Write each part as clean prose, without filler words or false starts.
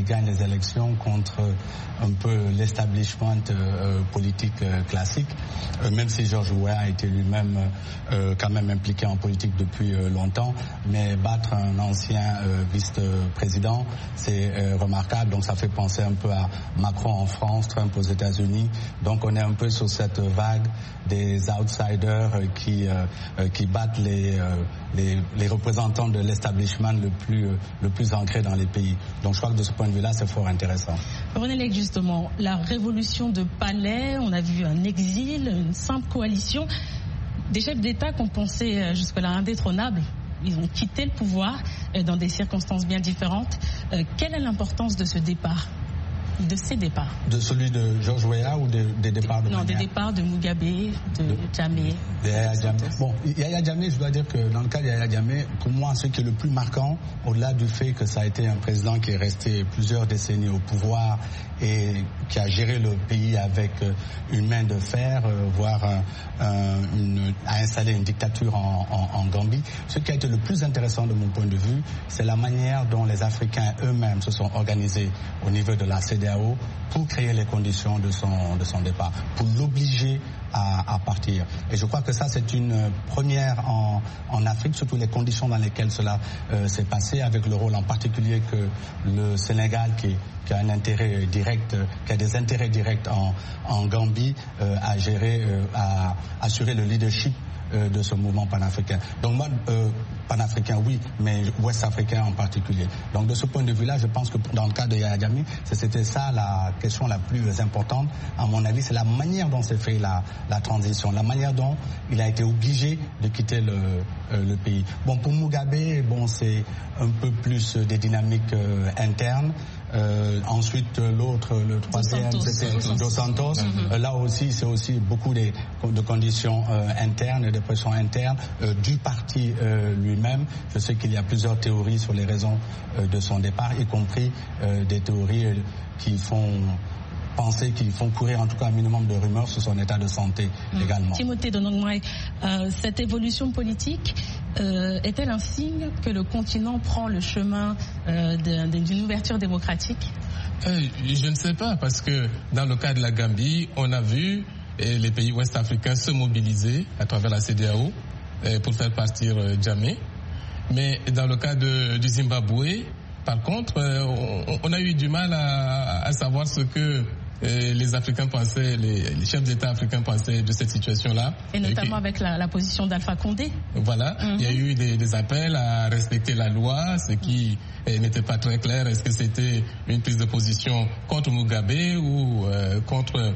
gagne les élections contre un peu l'establishment politique classique, même si George Weah a été lui-même quand même impliqué en politique depuis longtemps, mais battre un ancien vice-président, c'est remarquable. Donc ça fait penser un peu à Macron en France, Trump aux États-Unis. Donc on est un peu sur cette vague des outsiders qui battent les représentants de l'establishment le plus ancré dans les pays. Donc je crois que de ce point de vue-là, c'est fort intéressant. René Lec, justement, la révolution de Palais, on a vu un exil, une simple coalition. Des chefs d'État qu'on pensait jusque-là indétrônables, ils ont quitté le pouvoir dans des circonstances bien différentes. Quelle est l'importance de ce départ ? De ces départs. De celui de George Weah ou des départs de Non, des départs de Mugabe, de Jammeh. Bon, Yahya Jammeh, je dois dire que dans le cas de Yahya Jammeh, pour moi, ce qui est le plus marquant, au-delà du fait que ça a été un président qui est resté plusieurs décennies au pouvoir et qui a géré le pays avec une main de fer, voire a installé une dictature en Gambie, ce qui a été le plus intéressant de mon point de vue, c'est la manière dont les Africains eux-mêmes se sont organisés au niveau de la CEDEAO pour créer les conditions de son départ, pour l'obliger à partir. Et je crois que ça, c'est une première en Afrique, surtout les conditions dans lesquelles cela s'est passé, avec le rôle en particulier que le Sénégal, qui a un intérêt direct, qui a des intérêts directs en Gambie, a géré, a assuré le leadership de ce mouvement panafricain. Donc moi, panafricain oui, mais ouest-africain en particulier. Donc de ce point de vue-là, je pense que dans le cas de Yahya Jammeh, c'était ça la question la plus importante, à mon avis, c'est la manière dont s'est fait la transition, la manière dont il a été obligé de quitter le pays. Bon, pour Mugabe, bon, c'est un peu plus des dynamiques internes. Ensuite, le troisième, c'était Dos Santos. Là aussi, c'est aussi beaucoup de conditions internes, de pressions internes du parti lui-même. Je sais qu'il y a plusieurs théories sur les raisons de son départ, y compris des théories qui font penser, qui font courir en tout cas un minimum de rumeurs sur son état de santé également. Timothée Donongmai, cette évolution politique est-elle un signe que le continent prend le chemin d'une ouverture démocratique ? Je ne sais pas, parce que dans le cas de la Gambie, on a vu les pays ouest-africains se mobiliser à travers la CEDEAO pour faire partir Jammeh. Mais dans le cas du Zimbabwe, par contre, on a eu du mal à savoir ce que les Africains pensaient, les chefs d'État africains pensaient de cette situation-là. Et notamment avec la position d'Alpha Condé. Voilà, il y a eu des appels à respecter la loi, ce qui n'était pas très clair. Est-ce que c'était une prise de position contre Mugabe ou contre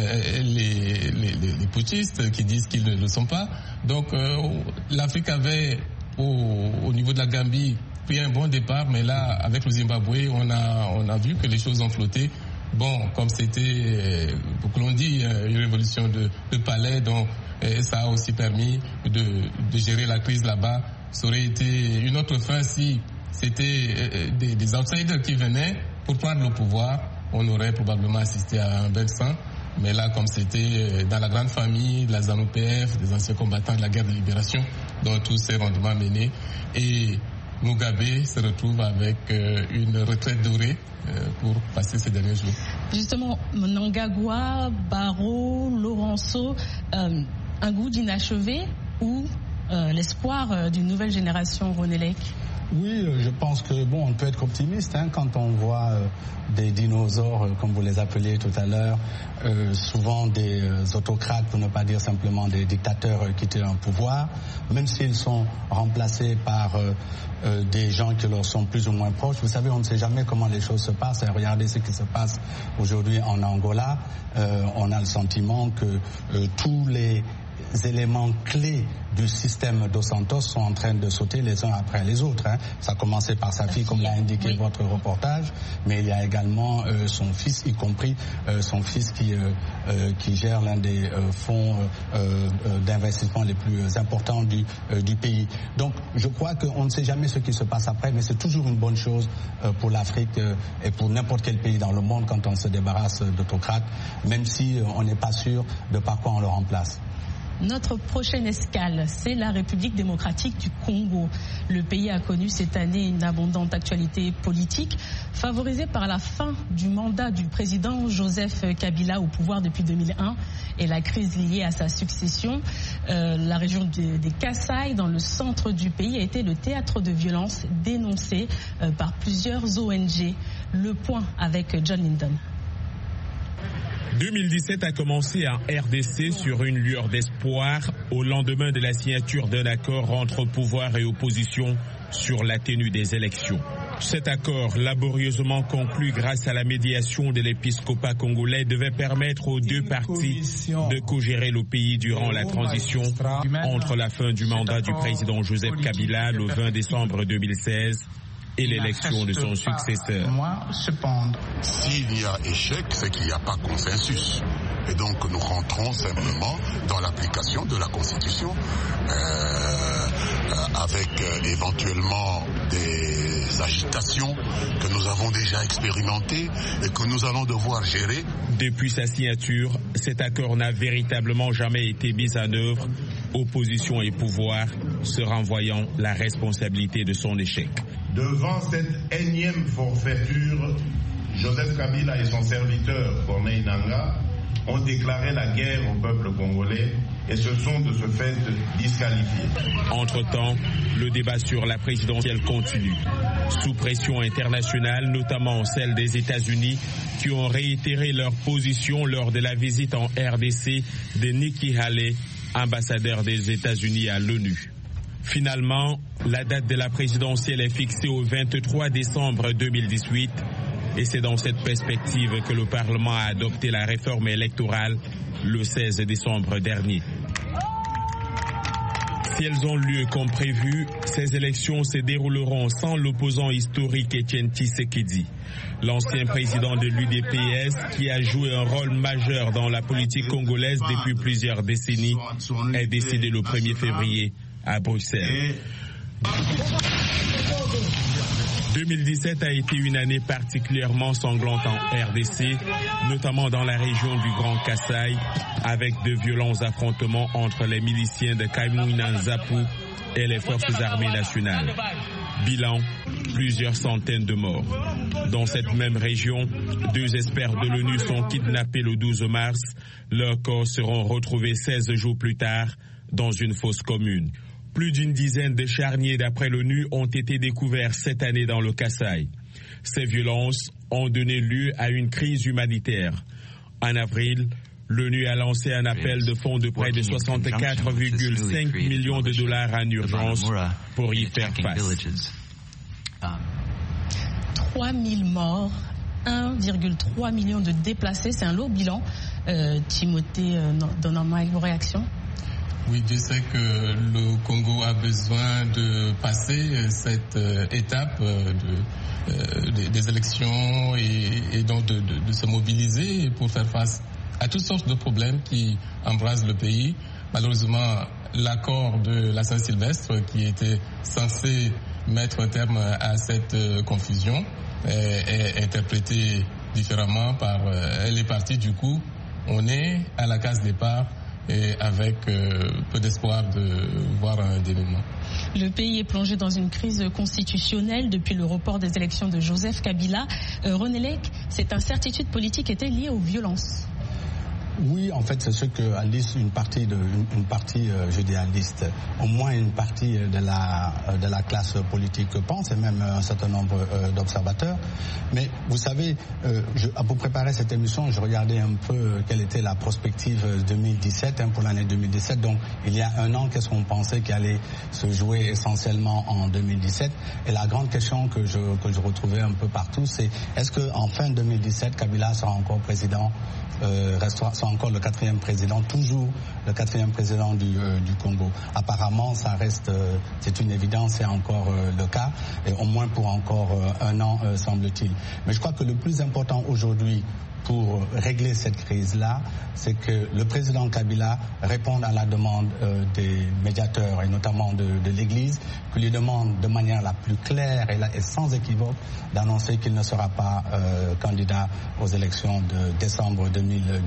les putschistes qui disent qu'ils ne le sont pas? Donc l'Afrique avait, au niveau de la Gambie, pris un bon départ, mais là, avec le Zimbabwe, on a vu que les choses ont flotté. Bon, comme c'était, pour que l'on dit, une révolution de palais, donc ça a aussi permis de gérer la crise là-bas. Ça aurait été une autre fin si c'était des outsiders qui venaient pour prendre le pouvoir. On aurait probablement assisté à un bain de sang. Mais là, comme c'était dans la grande famille de la ZANU-PF, des anciens combattants de la guerre de libération, dont tous ces rendements menés, et Mugabe se retrouve avec une retraite dorée pour passer ces derniers jours. Justement, Mnangagwa, Barrow, Laurenceau, un goût d'inachevé ou l'espoir d'une nouvelle génération, René Lec? Oui, je pense que on peut être optimiste quand on voit des dinosaures, comme vous les appelez tout à l'heure, souvent des autocrates, pour ne pas dire simplement des dictateurs quitter un pouvoir, même s'ils sont remplacés par des gens qui leur sont plus ou moins proches. Vous savez, on ne sait jamais comment les choses se passent. Et regardez ce qui se passe aujourd'hui en Angola. On a le sentiment que tous les éléments clés du système Dos Santos sont en train de sauter les uns après les autres. Ça a commencé par sa fille, comme l'a indiqué votre reportage, mais il y a également son fils, y compris son fils qui gère l'un des fonds d'investissement les plus importants du pays. Donc je crois qu'on ne sait jamais ce qui se passe après, mais c'est toujours une bonne chose pour l'Afrique et pour n'importe quel pays dans le monde quand on se débarrasse d'autocrates, même si on n'est pas sûr de par quoi on le remplace. Notre prochaine escale, c'est la République démocratique du Congo. Le pays a connu cette année une abondante actualité politique, favorisée par la fin du mandat du président Joseph Kabila au pouvoir depuis 2001 et la crise liée à sa succession. La région des Kasaï, dans le centre du pays, a été le théâtre de violences dénoncées par plusieurs ONG. Le point avec John Linden. 2017 a commencé en RDC sur une lueur d'espoir au lendemain de la signature d'un accord entre pouvoir et opposition sur la tenue des élections. Cet accord, laborieusement conclu grâce à la médiation de l'épiscopat congolais, devait permettre aux deux parties de co-gérer le pays durant la transition entre la fin du mandat du président Joseph Kabila le 20 décembre 2016 et l'élection de son successeur. S'il y a échec, c'est qu'il n'y a pas consensus. Et donc nous rentrons simplement dans l'application de la Constitution avec éventuellement des agitations que nous avons déjà expérimentées et que nous allons devoir gérer. Depuis sa signature, cet accord n'a véritablement jamais été mis en œuvre, opposition et pouvoir se renvoyant la responsabilité de son échec. Devant cette énième forfaiture, Joseph Kabila et son serviteur Corneille Nangaa ont déclaré la guerre au peuple congolais et se sont de ce fait disqualifiés. Entre-temps, le débat sur la présidentielle continue. Sous pression internationale, notamment celle des États-Unis, qui ont réitéré leur position lors de la visite en RDC de Nikki Haley, ambassadeur des États-Unis à l'ONU. Finalement, la date de la présidentielle est fixée au 23 décembre 2018 et c'est dans cette perspective que le Parlement a adopté la réforme électorale le 16 décembre dernier. Si elles ont lieu comme prévu, ces élections se dérouleront sans l'opposant historique Étienne Tshisekedi. L'ancien président de l'UDPS, qui a joué un rôle majeur dans la politique congolaise depuis plusieurs décennies, est décédé le 1er février à Bruxelles. 2017 a été une année particulièrement sanglante en RDC, notamment dans la région du Grand Kasaï, avec de violents affrontements entre les miliciens de Kaimouina Nzapu et les forces armées nationales. Bilan, plusieurs centaines de morts. Dans cette même région, 2 experts de l'ONU sont kidnappés le 12 mars. Leurs corps seront retrouvés 16 jours plus tard dans une fosse commune. Plus d'une dizaine de charniers d'après l'ONU ont été découverts cette année dans le Kasaï. Ces violences ont donné lieu à une crise humanitaire. En avril, l'ONU a lancé un appel de fonds de près de 64,5 millions de dollars en urgence pour y faire face. 3000 morts, 1,3 million de déplacés, c'est un lourd bilan. Timothée Donama, vos réactions? Oui, Dieu sait que le Congo a besoin de passer cette étape des élections et donc de se mobiliser pour faire face à toutes sortes de problèmes qui embrasent le pays. Malheureusement, l'accord de la Saint-Sylvestre qui était censé mettre un terme à cette confusion est interprété différemment par les partis. Du coup, on est à la case départ et avec peu d'espoir de voir un dénouement. Le pays est plongé dans une crise constitutionnelle depuis le report des élections de Joseph Kabila. René Lec, cette incertitude politique était liée aux violences. Oui, en fait, c'est ce que une partie, je dis Alice, au moins une partie de la classe politique pense, et même un certain nombre d'observateurs. Mais vous savez, pour préparer cette émission, je regardais un peu quelle était la prospective 2017 pour l'année 2017. Donc, il y a un an, qu'est-ce qu'on pensait qui allait se jouer essentiellement en 2017? Et la grande question que je retrouvais un peu partout, c'est est-ce qu'en fin 2017, Kabila sera encore président, sera encore le 4e président, toujours le 4e président du Congo. Apparemment, ça reste, c'est une évidence, c'est encore le cas, et au moins pour encore un an, semble-t-il. Mais je crois que le plus important aujourd'hui pour régler cette crise-là, c'est que le président Kabila réponde à la demande des médiateurs et notamment de l'Église, qui lui demande de manière la plus claire et sans équivoque d'annoncer qu'il ne sera pas candidat aux élections de décembre 2018.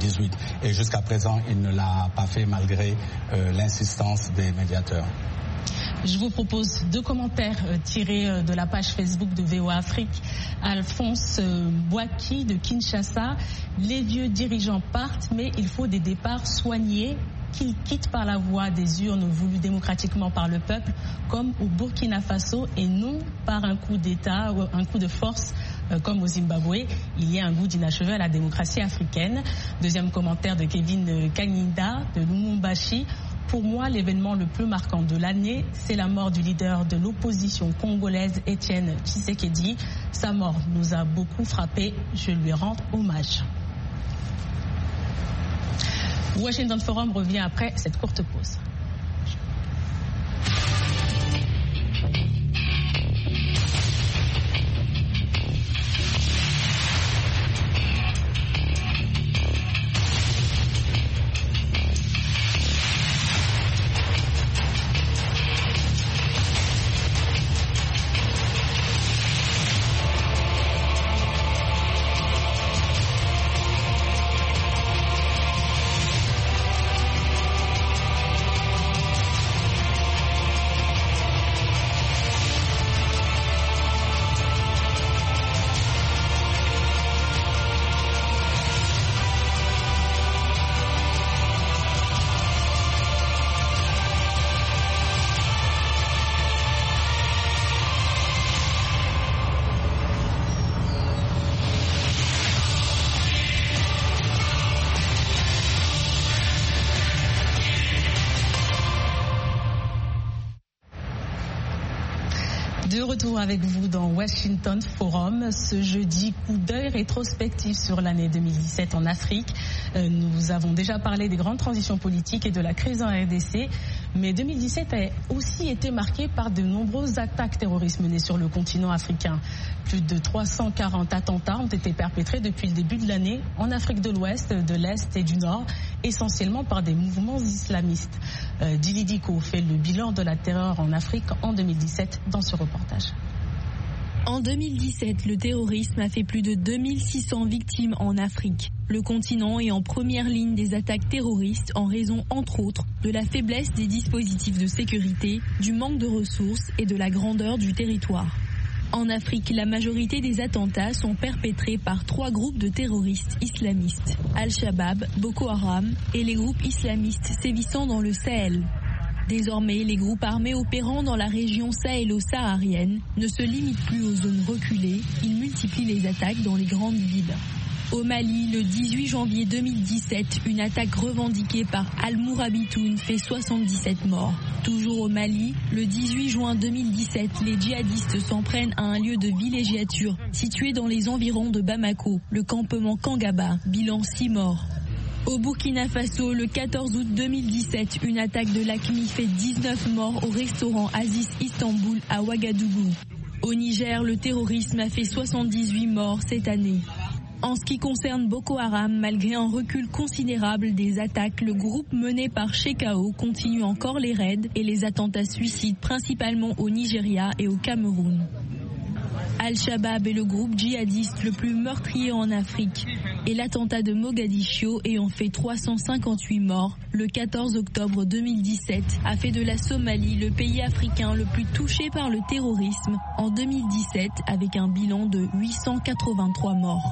Et jusqu'à présent, il ne l'a pas fait malgré l'insistance des médiateurs. Je vous propose 2 commentaires tirés de la page Facebook de VOA Afrique. Alphonse Boaki de Kinshasa. Les vieux dirigeants partent, mais il faut des départs soignés, qu'ils quittent par la voie des urnes voulues démocratiquement par le peuple, comme au Burkina Faso, et non par un coup d'État ou un coup de force comme au Zimbabwe. Il y a un goût d'inachevé à la démocratie africaine. Deuxième commentaire de Kevin Kanyinda de Lumumbashi. Pour moi, l'événement le plus marquant de l'année, c'est la mort du leader de l'opposition congolaise, Étienne Tshisekedi. Sa mort nous a beaucoup frappés. Je lui rends hommage. Washington Forum revient après cette courte pause. De retour avec vous dans Washington Forum. Ce jeudi, coup d'œil rétrospectif sur l'année 2017 en Afrique. Nous avons déjà parlé des grandes transitions politiques et de la crise en RDC. Mais 2017 a aussi été marqué par de nombreuses attaques terroristes menées sur le continent africain. Plus de 340 attentats ont été perpétrés depuis le début de l'année en Afrique de l'Ouest, de l'Est et du Nord, essentiellement par des mouvements islamistes. Dili Diko fait le bilan de la terreur en Afrique en 2017 dans ce reportage. En 2017, le terrorisme a fait plus de 2600 victimes en Afrique. Le continent est en première ligne des attaques terroristes en raison, entre autres, de la faiblesse des dispositifs de sécurité, du manque de ressources et de la grandeur du territoire. En Afrique, la majorité des attentats sont perpétrés par 3 groupes de terroristes islamistes, Al-Shabaab, Boko Haram et les groupes islamistes sévissant dans le Sahel. Désormais, les groupes armés opérant dans la région sahélo-saharienne ne se limitent plus aux zones reculées, ils multiplient les attaques dans les grandes villes. Au Mali, le 18 janvier 2017, une attaque revendiquée par Al-Mourabitoun fait 77 morts. Toujours au Mali, le 18 juin 2017, les djihadistes s'en prennent à un lieu de villégiature situé dans les environs de Bamako, le campement Kangaba, bilan 6 morts. Au Burkina Faso, le 14 août 2017, une attaque de l'AQMI fait 19 morts au restaurant Aziz Istanbul à Ouagadougou. Au Niger, le terrorisme a fait 78 morts cette année. En ce qui concerne Boko Haram, malgré un recul considérable des attaques, le groupe mené par Shekau continue encore les raids et les attentats suicides principalement au Nigeria et au Cameroun. Al-Shabaab est le groupe djihadiste le plus meurtrier en Afrique et l'attentat de Mogadiscio ayant fait 358 morts le 14 octobre 2017 a fait de la Somalie le pays africain le plus touché par le terrorisme en 2017 avec un bilan de 883 morts.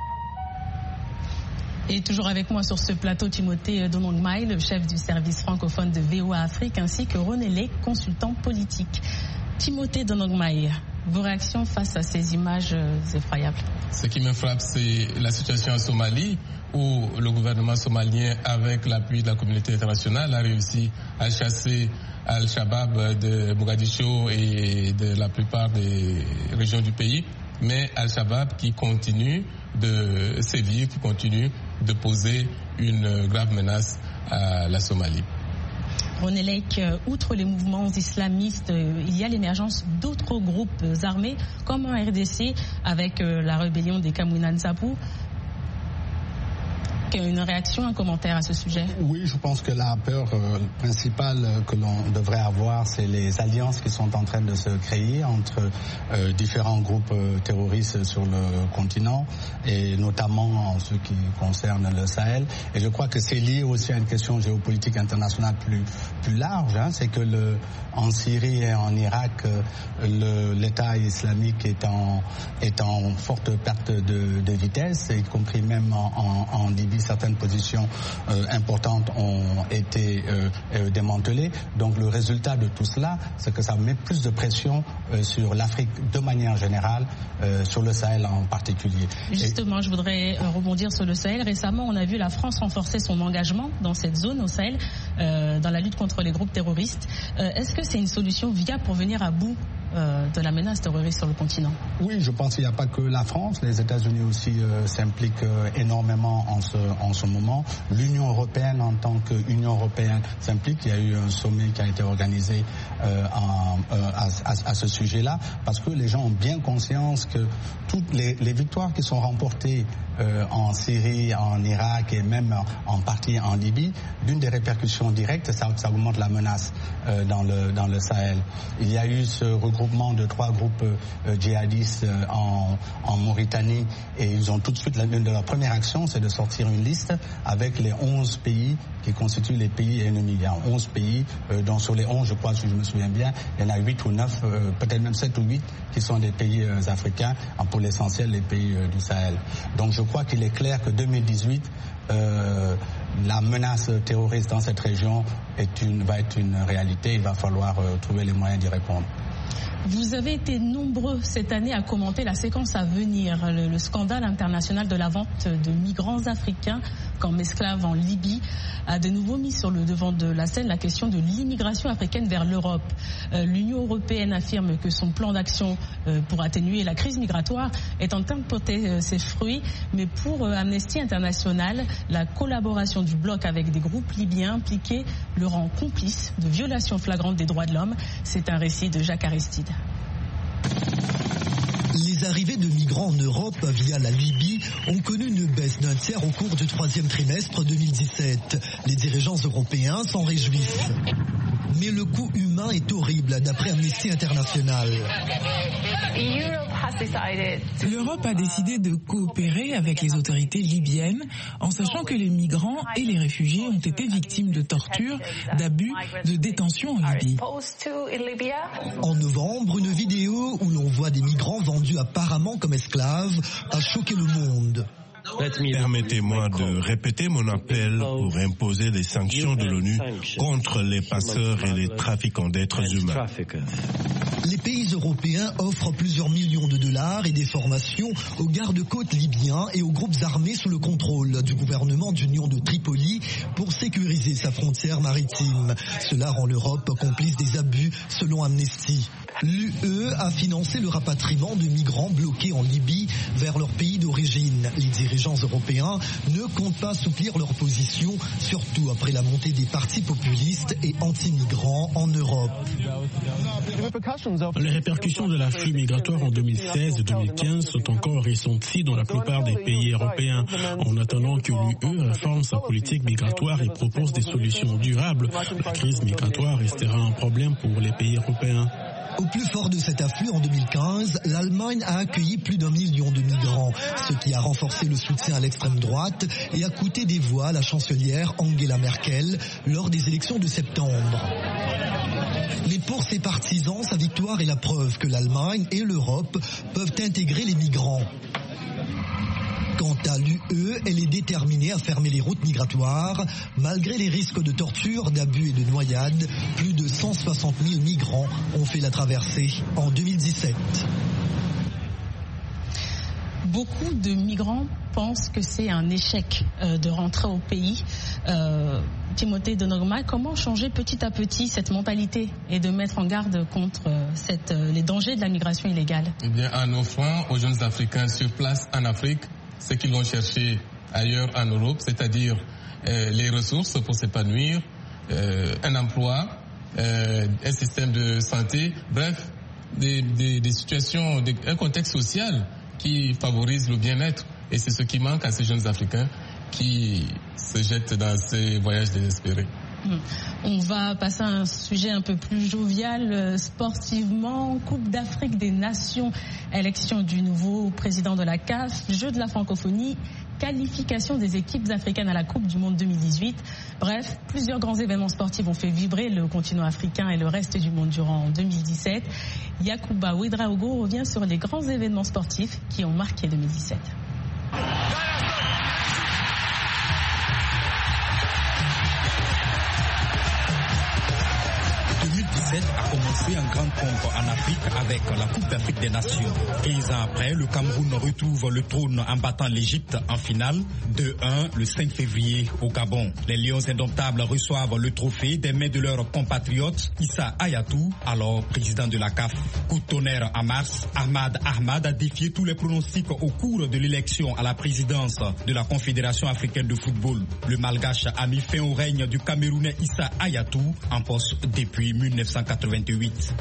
Et toujours avec moi sur ce plateau, Timothée Donongmaï, le chef du service francophone de VOA Afrique, ainsi que René Lé, consultant politique. Timothée Donongmaï, vos réactions face à ces images effroyables? Ce qui me frappe, c'est la situation en Somalie, où le gouvernement somalien, avec l'appui de la communauté internationale, a réussi à chasser Al-Shabaab de Mogadiscio et de la plupart des régions du pays. Mais Al-Shabaab qui continue de sévir, qui continue de poser une grave menace à la Somalie. René Lake, outre les mouvements islamistes, il y a l'émergence d'autres groupes armés, comme en RDC avec la rébellion des Kamwina Nsapu. Jacques, une réaction, un commentaire à ce sujet? Oui, je pense que la peur principale que l'on devrait avoir, c'est les alliances qui sont en train de se créer entre différents groupes terroristes sur le continent, et notamment en ce qui concerne le Sahel. Et je crois que c'est lié aussi à une question géopolitique internationale plus large. C'est que en Syrie et en Irak, l'État islamique est en forte perte de vitesse, y compris même en Libye, certaines positions importantes ont été démantelées. Donc le résultat de tout cela, c'est que ça met plus de pression sur l'Afrique de manière générale, sur le Sahel en particulier. Justement, je voudrais rebondir sur le Sahel. Récemment, on a vu la France renforcer son engagement dans cette zone au Sahel, dans la lutte contre les groupes terroristes. Est-ce que c'est une solution viable pour venir à bout de la menace terroriste sur le continent? Oui, je pense qu'il n'y a pas que la France. Les États-Unis aussi s'impliquent énormément en ce moment. L'Union européenne, en tant qu'Union européenne, s'implique. Il y a eu un sommet qui a été organisé à ce sujet-là, parce que les gens ont bien conscience que toutes les victoires qui sont remportées en Syrie, en Irak et même en partie en Libye, d'une des répercussions directes, ça augmente la menace dans le Sahel. Il y a eu ce regroupement de 3 groupes djihadistes en Mauritanie, et ils ont tout de suite, l'une de leurs premières actions, c'est de sortir une liste avec les 11 pays qui constituent les pays ennemis. Il y a 11 pays, dont sur les 11, je crois, si je me souviens bien, il y en a 8 ou 9, peut-être même 7 ou 8 qui sont des pays africains, pour l'essentiel les pays du Sahel. Donc je crois qu'il est clair que 2018, la menace terroriste dans cette région va être une réalité. Il va falloir trouver les moyens d'y répondre. Vous avez été nombreux cette année à commenter la séquence à venir, le scandale international de la vente de migrants africains comme esclaves en Libye a de nouveau mis sur le devant de la scène la question de l'immigration africaine vers l'Europe. L'Union européenne affirme que son plan d'action pour atténuer la crise migratoire est en train de porter ses fruits, mais pour Amnesty International, la collaboration du bloc avec des groupes libyens impliqués le rend complice de violations flagrantes des droits de l'homme. C'est un récit de Jacques Aristide. Les arrivées de migrants en Europe via la Libye ont connu une baisse d'un tiers au cours du 3e trimestre 2017. Les dirigeants européens s'en réjouissent. Mais le coût humain est horrible, d'après Amnesty International. L'Europe a décidé de coopérer avec les autorités libyennes en sachant que les migrants et les réfugiés ont été victimes de tortures, d'abus, de détention en Libye. En novembre, une vidéo où l'on voit des migrants vendus apparemment comme esclaves a choqué le monde. Permettez-moi de répéter mon appel pour imposer des sanctions de l'ONU contre les passeurs et les trafiquants d'êtres humains. Les pays européens offrent plusieurs millions de dollars et des formations aux gardes-côtes libyens et aux groupes armés sous le contrôle du gouvernement d'Union de Tripoli pour sécuriser sa frontière maritime. Cela rend l'Europe complice des abus, selon Amnesty. L'UE a financé le rapatriement de migrants bloqués en Libye vers leur pays d'origine. Les dirigeants européens ne comptent pas assouplir leur position, surtout après la montée des partis populistes et anti-migrants en Europe. Les répercussions de l'afflux migratoire en 2016 et 2015 sont encore ressenties dans la plupart des pays européens. En attendant que l'UE réforme sa politique migratoire et propose des solutions durables, la crise migratoire restera un problème pour les pays européens. Au plus fort de cet afflux en 2015, l'Allemagne a accueilli plus d'1 million de migrants, ce qui a renforcé le soutien à l'extrême droite et a coûté des voix à la chancelière Angela Merkel lors des élections de septembre. Mais pour ses partisans, sa victoire est la preuve que l'Allemagne et l'Europe peuvent intégrer les migrants. Quant à l'UE, elle est déterminée à fermer les routes migratoires. Malgré les risques de torture, d'abus et de noyades, plus de 160 000 migrants ont fait la traversée en 2017. Beaucoup de migrants pensent que c'est un échec de rentrer au pays. Timothée de Nogma, comment changer petit à petit cette mentalité et de mettre en garde contre les dangers de la migration illégale? Eh bien, en offrant aux jeunes Africains sur place en Afrique ce qu'ils vont chercher ailleurs en Europe, c'est-à-dire les ressources pour s'épanouir, un emploi, un système de santé, bref, des situations, un contexte social qui favorise le bien-être. Et c'est ce qui manque à ces jeunes Africains. qui se jettent dans ces voyages désespérés. On va passer à un sujet un peu plus jovial sportivement. Coupe d'Afrique des Nations, élection du nouveau président de la CAF, Jeux de la francophonie, qualification des équipes africaines à la Coupe du Monde 2018. Bref, plusieurs grands événements sportifs ont fait vibrer le continent africain et le reste du monde durant 2017. Yacouba Ouedraogo revient sur les grands événements sportifs qui ont marqué 2017. 2017 a commencé en grande pompe en Afrique avec la Coupe d'Afrique des Nations. 15 ans après, le Cameroun retrouve le trône en battant l'Égypte en finale 2-1 le 5 février au Gabon. Les Lions indomptables reçoivent le trophée des mains de leur compatriote Issa Hayatou, alors président de la CAF. Coup de tonnerre en mars, Ahmad Ahmad a défié tous les pronostics au cours de l'élection à la présidence de la Confédération africaine de football. Le Malgache a mis fin au règne du Camerounais Issa Hayatou en poste depuis 1988.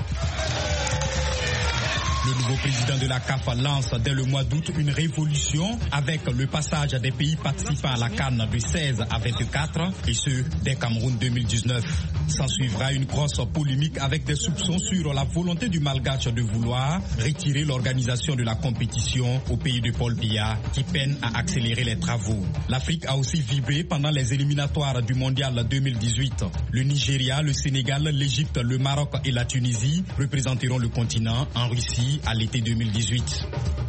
Le nouveau président de la CAF lance dès le mois d'août une révolution avec le passage des pays participants à la CAN de 16 à 24 et ceux des Cameroun 2019. S'en suivra une grosse polémique avec des soupçons sur la volonté du Malgache de vouloir retirer l'organisation de la compétition au pays de Paul Biya qui peine à accélérer les travaux. L'Afrique a aussi vibré pendant les éliminatoires du Mondial 2018. Le Nigeria, le Sénégal, l'Égypte, le Maroc et la Tunisie représenteront le continent en Russie à l'été 2018.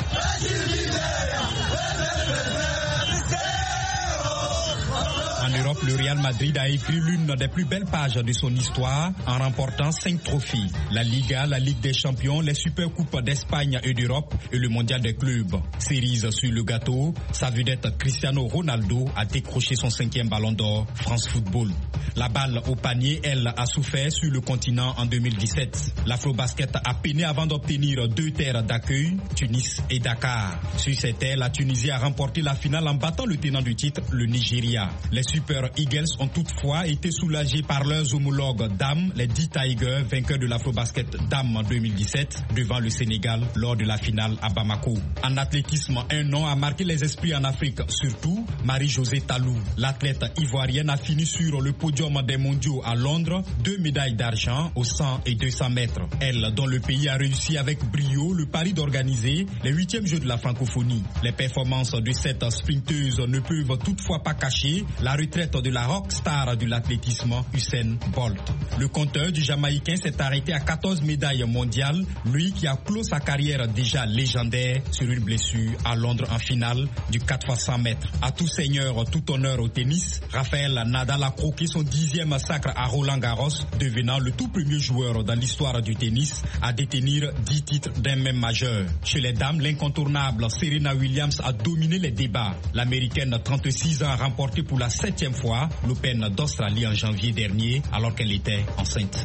En Europe, le Real Madrid a écrit l'une des plus belles pages de son histoire en remportant 5 trophées. La Liga, la Ligue des Champions, les Supercoupes d'Espagne et d'Europe et le Mondial des clubs. Cerise sur le gâteau, sa vedette Cristiano Ronaldo a décroché son 5e ballon d'or France Football. La balle au panier, elle, a souffert sur le continent en 2017. L'Afrobasket a peiné avant d'obtenir 2 terres d'accueil, Tunis et Dakar. Sur ces terres, la Tunisie a remporté la finale en battant le tenant du titre, le Nigeria. Les Super Eagles ont toutefois été soulagés par leurs homologues dames, les 10 Tigers, vainqueurs de l'Afrobasket Dames 2017, devant le Sénégal lors de la finale à Bamako. En athlétisme, un nom a marqué les esprits en Afrique, surtout Marie-Josée Talou. L'athlète ivoirienne a fini sur le podium des mondiaux à Londres, 2 médailles d'argent aux 100 et 200 mètres. Elle, dont le pays a réussi avec brio le pari d'organiser les 8e Jeux de la francophonie. Les performances de cette sprinteuse ne peuvent toutefois pas cacher la retraite de la rockstar de l'athlétisme Usain Bolt. Le compteur du Jamaïcain s'est arrêté à 14 médailles mondiales, lui qui a clos sa carrière déjà légendaire sur une blessure à Londres en finale du 4x100 mètres. À tout seigneur, tout honneur au tennis, Rafael Nadal a croqué son 10e sacre à Roland Garros, devenant le tout premier joueur dans l'histoire du tennis à détenir 10 titres d'un même majeur. Chez les dames, l'incontournable Serena Williams a dominé les débats. L'américaine 36 ans a remporté pour la 7e fois l'Open d'Australie en janvier dernier alors qu'elle était enceinte.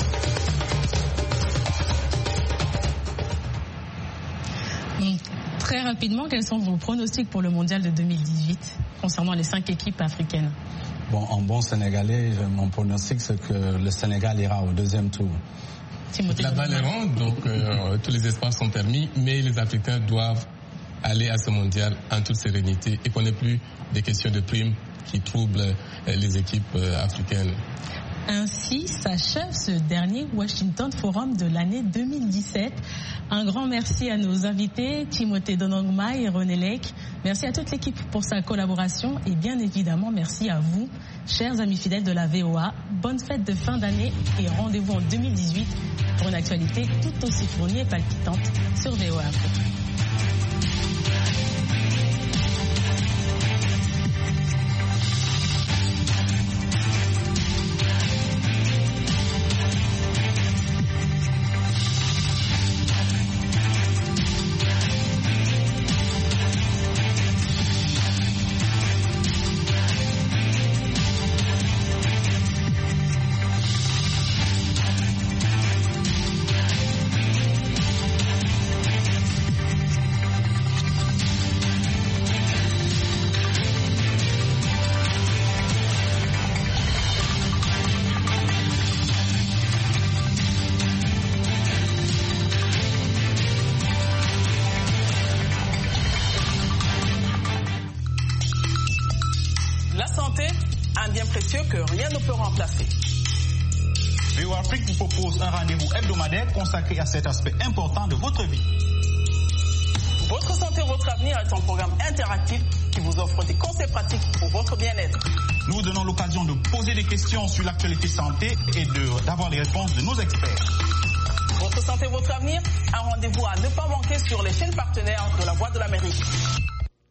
Très rapidement, quels sont vos pronostics pour le mondial de 2018 concernant les 5 équipes africaines? Bon, en bon sénégalais, mon pronostic c'est que le Sénégal ira au 2e tour. La balle est ronde, donc tous les espoirs sont permis, mais les Africains doivent aller à ce mondial en toute sérénité et qu'on n'ait plus des questions de primes qui troublent les équipes africaines. Ainsi s'achève ce dernier Washington Forum de l'année 2017. Un grand merci à nos invités, Timothée Donongma et René Lake. Merci à toute l'équipe pour sa collaboration et bien évidemment merci à vous, chers amis fidèles de la VOA. Bonne fête de fin d'année et rendez-vous en 2018 pour une actualité tout aussi fournie et palpitante sur VOA Afrique. santé, un bien précieux que rien ne peut remplacer. VO Afrique vous propose un rendez-vous hebdomadaire consacré à cet aspect important de votre vie. Votre santé, votre avenir est un programme interactif qui vous offre des conseils pratiques pour votre bien-être. Nous vous donnons l'occasion de poser des questions sur l'actualité santé et d'avoir les réponses de nos experts. Votre santé, votre avenir, un rendez-vous à ne pas manquer sur les chaînes partenaires de La Voix de l'Amérique.